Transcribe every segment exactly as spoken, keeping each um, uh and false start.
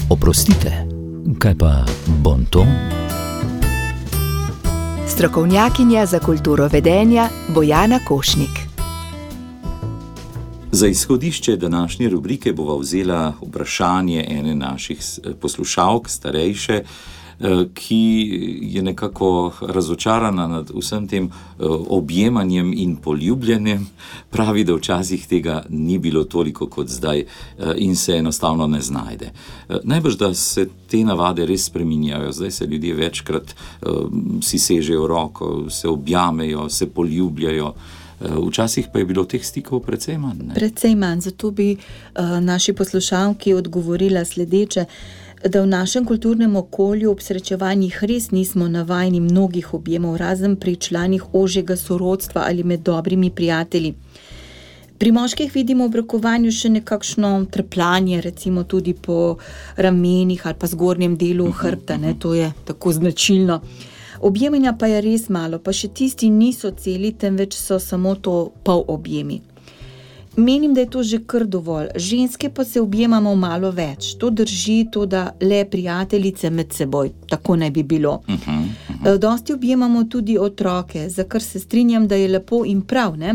Oprostite, kaj pa bonton? Strokovnjakinja za kulturo vedenja Bojana Košnik. Za izhodišče današnje rubrike bova vzela vprašanje ene naših poslušalk, starejše, ki je nekako razočarana nad vsem tem objemanjem in poljubljanjem. Pravi, da včasih tega ni bilo toliko kot zdaj in se enostavno ne znajde. Najbrž, da se te navade res spreminjajo. Zdaj se ljudje večkrat si sežejo roko, se objamejo, se poljubljajo. Včasih pa je bilo teh stikov precej manj. Ne? Precej manj, zato bi uh, naši poslušalki odgovorila sledeče, da v našem kulturnem okolju ob srečevanjih res nismo navajeni mnogih objemov, razen pri članih ožjega sorodstva ali med dobrimi prijatelji. Pri moških vidimo v obrekovanju še nekakšno trpljanje, recimo tudi po ramenih ali pa zgornjem delu hrbta, ne, to je tako značilno. Objemanja pa je res malo, pa še tisti niso celi, temveč so samo to pol objemi. Menim, da je to že kar dovolj. Ženske pa se objemamo malo več. To drži, to da le prijateljice med seboj. Tako naj bi bilo. Uh-huh, uh-huh. Dosti objemamo tudi otroke, za kar se strinjam, da je lepo in prav, ne?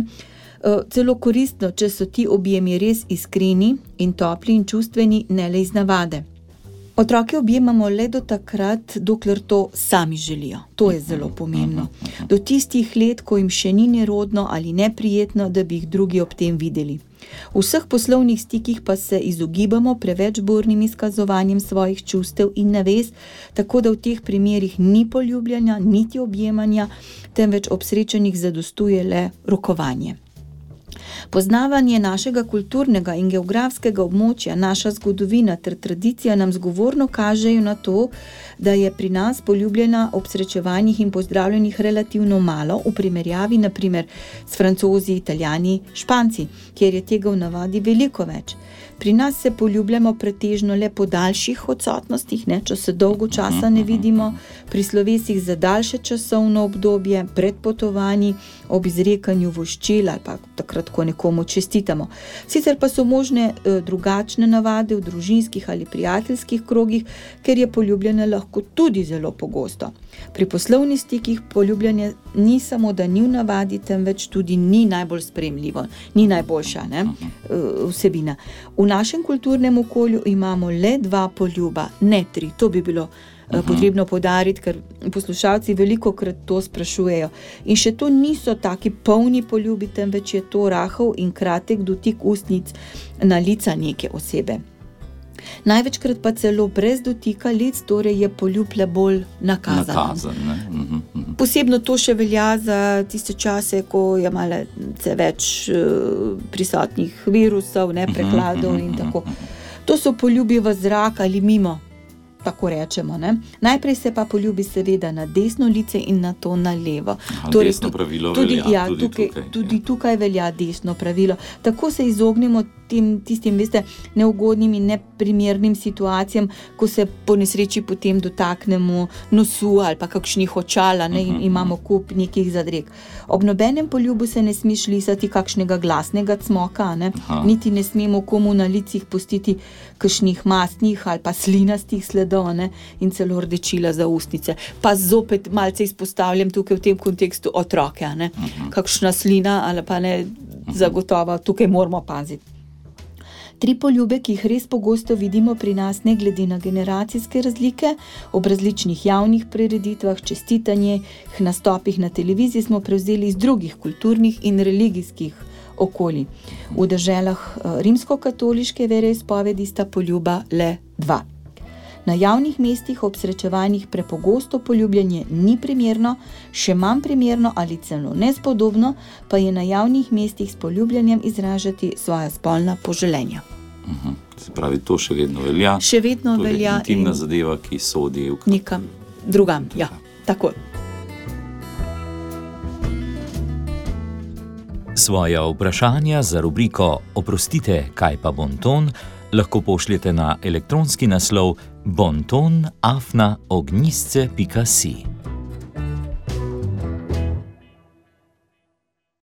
Celo koristno, če so ti objemi res iskreni in topli in čustveni, ne le iz navade. Otroke objemamo le do takrat, dokler to sami želijo. To je zelo pomembno. Do tistih let, ko jim še ni nerodno ali neprijetno, da bi jih drugi ob tem videli. V vseh poslovnih stikih pa se izogibamo preveč burnim izkazovanjem svojih čustev in navez, tako da v teh primerih ni poljubljanja, niti objemanja, temveč ob srečanjih zadostuje le rokovanje. Poznavanje našega kulturnega in geografskega območja, naša zgodovina ter tradicija nam zgovorno kažejo na to, da je pri nas poljubljena ob srečevanjih in pozdravljenih relativno malo, v primerjavi na primer s Francozi, Italijani, Španci, kjer je tega v navadi veliko več. Pri nas se poljubljamo pretežno le po daljših odsotnostih, ne, če se dolgo časa ne vidimo, pri slovesih za daljše časovno obdobje, pred potovanji, ob izrekanju voščil ali pa takrat, ko nekomu čestitamo. Sicer pa so možne e, drugačne navade v družinskih ali prijateljskih krogih, ker je poljubljanje lahko tudi zelo pogosto. Pri poslovnih stikih poljubljanje ni samo, da ni v navadi, temveč tudi ni najbolj sprejemljivo, ni najboljša ne, vsebina. V našem kulturnem okolju imamo le dva poljuba, ne tri, to bi bilo uh, potrebno poudariti, ker poslušalci velikokrat to sprašujejo. In še to niso taki polni poljubi, temveč je to rahel in kratek dotik ustnic na lica neke osebe. Največkrat pa celo brez dotika lic, torej je poljub le bolj nakazan. Nakazan, ne? Uh-huh, uh-huh. Posebno to še velja za tiste čase, ko je malce več uh, prisotnih virusov, ne, prehladov in tako. To so poljubi v zrak ali mimo, tako rečemo, ne. Najprej se pa poljubi seveda na desno lice in na to na levo. Aha, torej, desno pravilo tudi, velja, ja, tudi tukaj. tukaj. Tudi ja. tukaj velja desno pravilo. Tako se izognemo tem, tistim, veste, neugodnim in neprimernim situacijam, ko se po nesreči potem dotaknemo nosu ali pa kakšnih očal, ne, in imamo kup nekih zadreg. Ob nobenem poljubu se ne smeš lisati kakšnega glasnega cmoka, ne, niti ne smemo komu na licih pustiti kakšnih mastnih ali pa slinastih sledov, ne, in celo rdečila za ustnice. Pa zopet malce izpostavljam tukaj v tem kontekstu otroke, ne, kakšna slina ali pa ne, zagotovo tukaj moramo paziti. Tri poljube, ki jih res pogosto vidimo pri nas, ne glede na generacijske razlike, ob različnih javnih prireditvah, čestitanjih, nastopih na televiziji smo prevzeli iz drugih kulturnih in religijskih okolij. V deželah rimsko-katoliške veroizpovedi sta poljuba le dva. Na javnih mestih ob srečevanjih prepogosto poljubljanje ni primerno, še manj primerno ali celo nespodobno, pa je na javnih mestih s poljubljanjem izražati svoja spolna poželenja. Uh-huh. Se pravi, to še vedno velja. Še vedno torej, velja. Intimna in zadeva, ki sodi v nekam drugam, ja, tako. Svoja vprašanja za rubriko Oprostite, kaj pa bonton lahko pošljete na elektronski naslov bonton afna ognjisce pika si.